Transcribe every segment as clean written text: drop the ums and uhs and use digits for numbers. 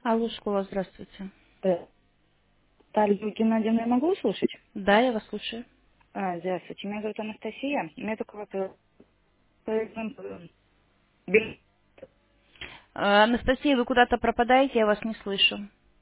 Алло, школа, здравствуйте. Талию Геннадьевну я могу услышать? Да, я вас слушаю. Здравствуйте, меня зовут Анастасия. У меня такой вопрос. Анастасия, вы куда-то пропадаете, я вас не слышу.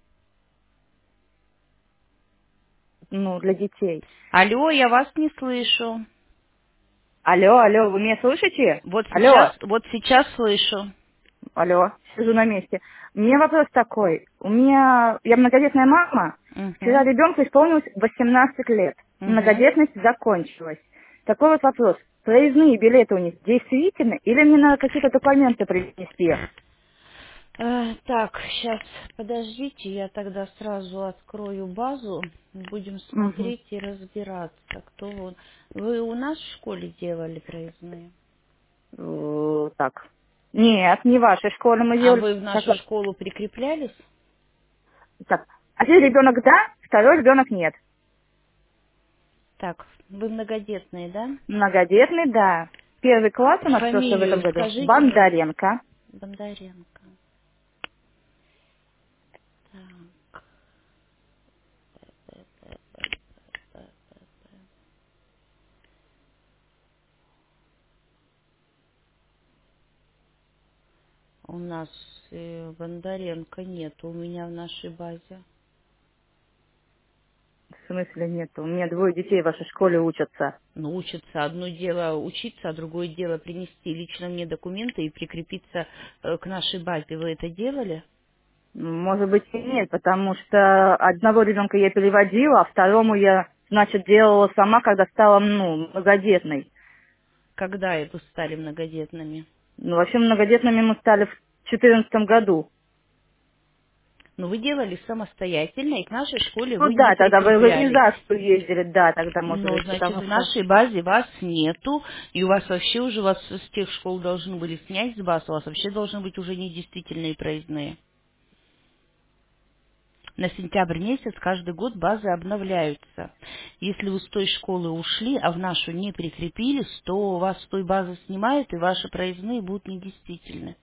Ну, для детей. Алло, я вас не слышу. Алло, алло, вы меня слышите? Алло, Вот сейчас слышу. алло, сижу на месте. У меня вопрос такой. Я многодетная мама. Вчера Угу, ребенку исполнилось 18 лет. угу. Многодетность закончилась. Такой вот вопрос. Проездные билеты у них действительны или мне надо какие-то документы принести? Так, сейчас, подождите, я тогда сразу открою базу. Будем Угу. смотреть и разбираться, кто он. Вы у нас в школе делали проездные? Так. Нет, не в вашей школе мы А делали. вы в Так, нашу школу прикреплялись? так. Один ребенок да, второй ребенок нет. Так, вы многодетные, да? Многодетный, да. Первый класс у нас просто в этом Фамилию году. скажите. Бондаренко. Бондаренко. Так, у нас Бондаренко нет у меня в нашей базе. В смысле нет? У меня двое детей в вашей школе учатся. Ну, учится. Одно дело учиться, а другое дело принести лично мне документы и прикрепиться к нашей базе. Вы это делали? Может быть и нет, потому что одного ребенка я переводила, а второму я, значит, делала сама, когда стала, многодетной. Когда вы стали многодетными? Ну, вообще многодетными мы стали в 2014 году. Ну, вы делали самостоятельно, и к нашей школе Ну вы не да, тогда вы в прикреплялись. организацию ездили, да, тогда, может Ну, быть, значит, потому в что... нашей базе вас нету, и у вас вообще уже вас с тех школ должны были снять с баз, у вас вообще должны быть уже недействительные проездные. На сентябрь месяц каждый год базы обновляются. Если вы с той школы ушли, а в нашу не прикрепились, то у вас с той базы снимают, и ваши проездные будут недействительны.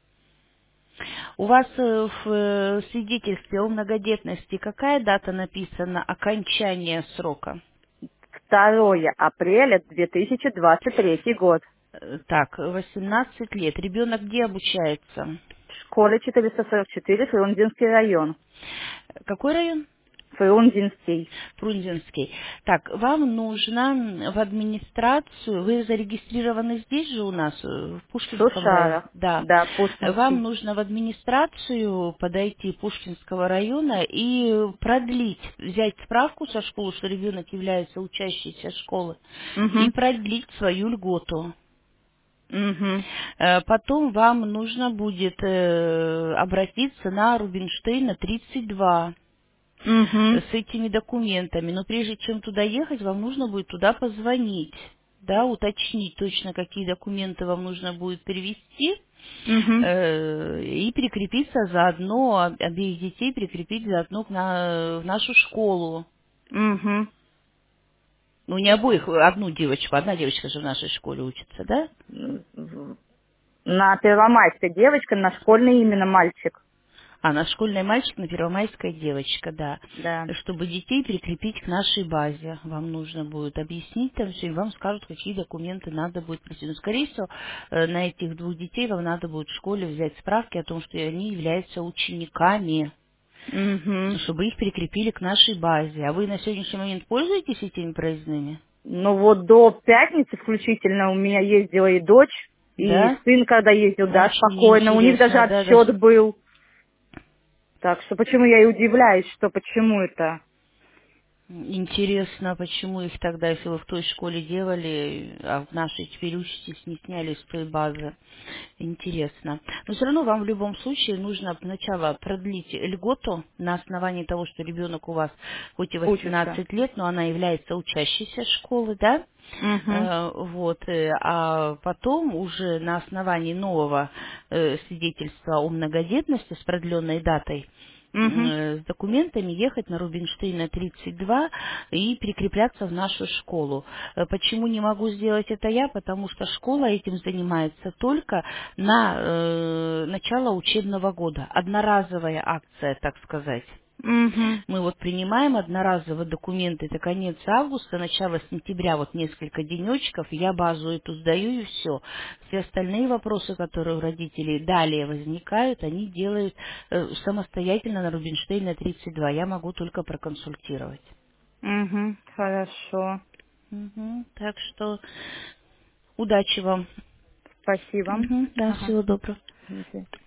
У вас в свидетельстве о многодетности какая дата написана окончания срока? 2 апреля 2023 год. Так, 18 лет. Ребенок где обучается? В школе 444, Фрунзенский район. Какой район? Фрунзенский. Фрунзенский. Так, вам нужно в администрацию, вы зарегистрированы здесь же у нас, в В Пушкинском районе? Шушарах. Да. Да, Вам Пушкинский. нужно в администрацию подойти Пушкинского района и продлить, взять справку со школы, что ребенок является учащейся школы, и Угу. продлить свою льготу. Угу. Потом вам нужно будет обратиться на Рубинштейна 32 Угу. с этими документами. Но прежде чем туда ехать, вам нужно будет туда позвонить, да, уточнить точно, какие документы вам нужно будет привезти, Угу. и прикрепиться заодно, обеих детей прикрепить заодно в нашу школу. Угу. Ну, не обоих, одну девочку, одна девочка же в нашей школе учится, да? На Первомайской девочка, на школьный именно мальчик. А, наш школьный мальчик, на Первомайская девочка, да. Да. Чтобы детей прикрепить к нашей базе, вам нужно будет объяснить там все, и вам скажут, какие документы надо будет прийти. Но, скорее всего, на этих двух детей вам надо будет в школе взять справки о том, что они являются учениками, Угу. чтобы их прикрепили к нашей базе. А вы на сегодняшний момент пользуетесь этими проездными? Ну вот до пятницы включительно у меня ездила и дочь, и Да? сын, когда ездил, да, Очень спокойно. У них даже интересно, да, даже. отсчет был. Так что почему я и удивляюсь, что почему это? Интересно, почему их тогда, если вы в той школе делали, а в нашей теперь учитесь, не сняли с той базы. Интересно. Но все равно вам в любом случае нужно сначала продлить льготу на основании того, что ребенок у вас хоть и Учится. 18 лет, но она является учащейся школы, да? Угу. А потом уже на основании нового свидетельства о многодетности с продленной датой Угу. с документами ехать на Рубинштейна 32 и прикрепляться в нашу школу. Почему не могу сделать это я? Потому что школа этим занимается только на начало учебного года. Одноразовая акция, так сказать. Угу. Мы вот принимаем одноразовые документы, это конец августа, начало сентября, вот несколько денечков, я базу эту сдаю и все. Все остальные вопросы, которые у родителей далее возникают, они делают самостоятельно на Рубинштейна 32. Я могу только проконсультировать. Угу. Хорошо. Мгм. Так что удачи вам. Спасибо. Мгм. Да, Ага. всего доброго. До свидания.